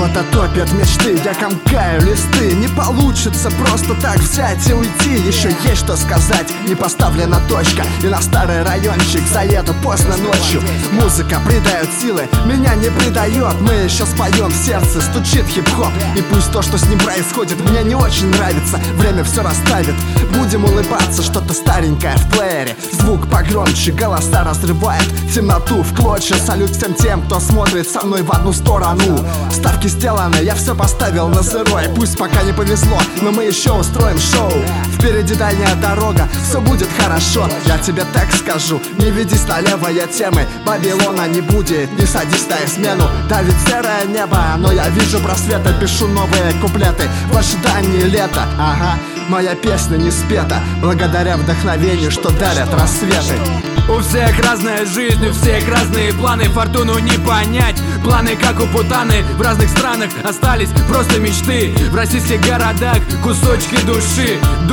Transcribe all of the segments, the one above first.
Кто-то топит мечты, я комкаю листы. Не получится просто так взять и уйти. Еще есть что сказать, не поставлена точка. И на старый райончик заеду поздно ночью. Музыка придает силы, меня не предает. Мы еще споем, в сердце стучит хип-хоп. И пусть то, что с ним происходит, мне не очень нравится, время все расставит. Будем улыбаться, что-то старенькое в плеере. Звук погромче, голоса разрывает темноту в клочья. Салют всем тем, кто смотрит со мной в одну сторону. Ставки сделаны, я все поставил на зеро. И пусть пока не повезло, но мы еще устроим шоу. Впереди дальняя дорога, все будет хорошо. Я тебе так скажу, не ведись налево, я темы Вавилона не будет. Не садись на измену, давит серое небо, но я вижу просветы, пишу новые куплеты в ожидании лета. Ага, моя песня не спета, благодаря вдохновению, что дарят рассветы. У всех разная жизнь, у всех разные планы, фортуну не понять. Планы, как у путаны, в разных странах остались просто мечты. В российских городах кусочки души,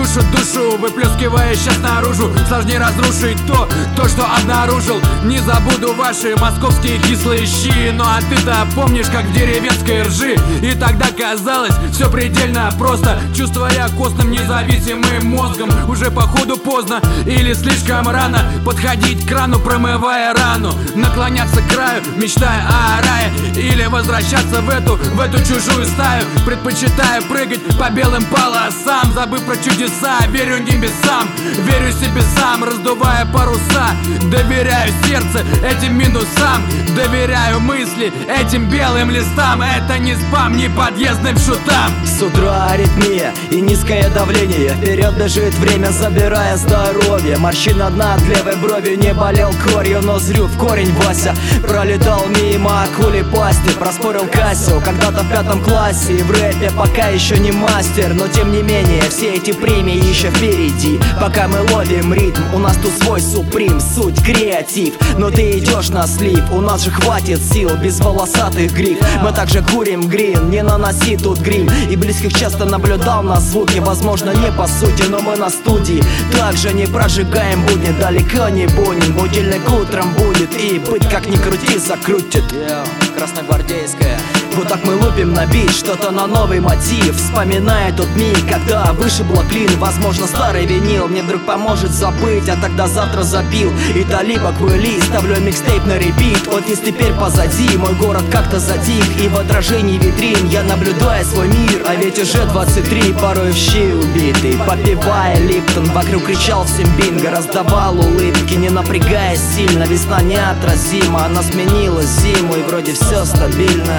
душу выплескивая сейчас наружу. Сложнее разрушить то, что обнаружил. Не забуду ваши московские кислые щи. Ну а ты-то помнишь, как в деревенской ржи. И тогда казалось все предельно просто, чувствуя костным независимым мозгом. Уже походу поздно или слишком рано подходить к крану, промывая рану. Наклоняться к краю, мечтая о рае. Или возвращаться в эту чужую стаю. Предпочитаю прыгать по белым полосам, забыв про чудеса. Верю небесам, верю себе сам, раздувая паруса. Доверяю сердце этим минусам, доверяю мысли этим белым листам. Это не спам, не подъездным шутам. С утра аритмия и низкое давление. Вперед бежит время, забирая здоровье. Морщина дна от левой брови, не болел корью, но зрю в корень Вася. Пролетал мимо акули пасти, проспорил Кассио когда-то в 5 классе. И в рэпе пока еще не мастер, но тем не менее все эти премии еще впереди. Пока мы ловим ритм, у нас тут свой суприм, суть креатив. Но ты идешь на слив, у нас же хватит сил без волосатых гриф. Мы также курим грин, не наноси тут грим. И близких часто наблюдал на звуке, возможно не по сути, но мы на студии. Также не прожигаем будни, далеко не бунин. Будильник утром будет и быть как ни крути закрутит. Красногвардейская. Вот так мы лупим на бит, что-то на новый мотив. Вспоминая тот миг, когда вышибло клин. Возможно старый винил мне вдруг поможет забыть, а тогда завтра запил и талиба квыли. Ставлю микстейп на репит, офис теперь позади. Мой город как-то затих, и в отражении витрин я наблюдаю свой мир. А ведь уже 23, порой в щи убитый. Попивая Липтон, вокруг кричал всем бинго. Раздавал улыбки, не напрягаясь сильно. Весна неотразима, она сменила зиму, и вроде все стабильно.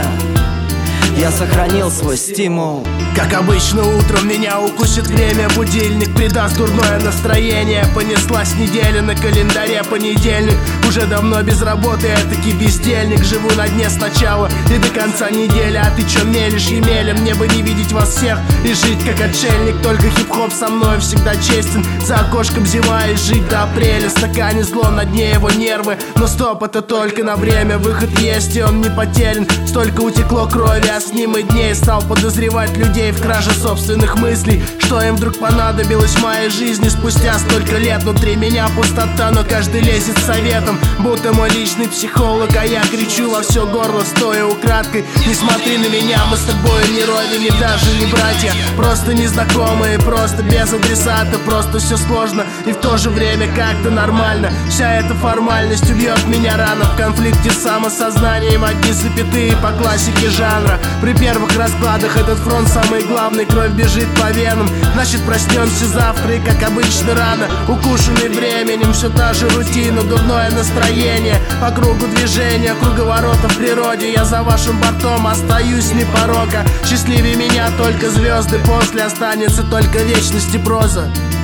Я сохранил свой стимул. Как обычно утром меня укусит время, будильник придаст дурное настроение. Понеслась неделя на календаре, понедельник. Уже давно без работы, я таки бездельник. Живу на дне сначала и до конца недели. А ты чё мелешь, Емеля? Мне бы не видеть вас всех и жить как отшельник. Только хип-хоп со мной всегда честен. За окошком зима и жить до апреля. В стакане зло, на дне его нервы. Но стоп, это только на время. Выход есть и он не потерян. Столько утекло крови, а с ним и дней. Стал подозревать людей в краже собственных мыслей. Что им вдруг понадобилось в моей жизни спустя столько лет. Внутри меня пустота, но каждый лезет с советом, будто мой личный психолог. А я кричу во все горло, стоя украдкой. Не смотри на меня, мы с тобой не родины, даже не братья. Просто незнакомые, просто без адресата. Просто все сложно и в то же время как-то нормально. Вся эта формальность убьет меня рано. В конфликте с самосознанием, одни запятые по классике жанра. При первых раскладах этот фронт самый главный. Кровь бежит по венам, значит проснемся завтра. И как обычно рано, укушенный временем. Все та же рутина, дурное настроение. По кругу движения, круговорота в природе. Я за вашим бортом остаюсь не порока. Счастливее меня только звезды, после останется только вечность и проза.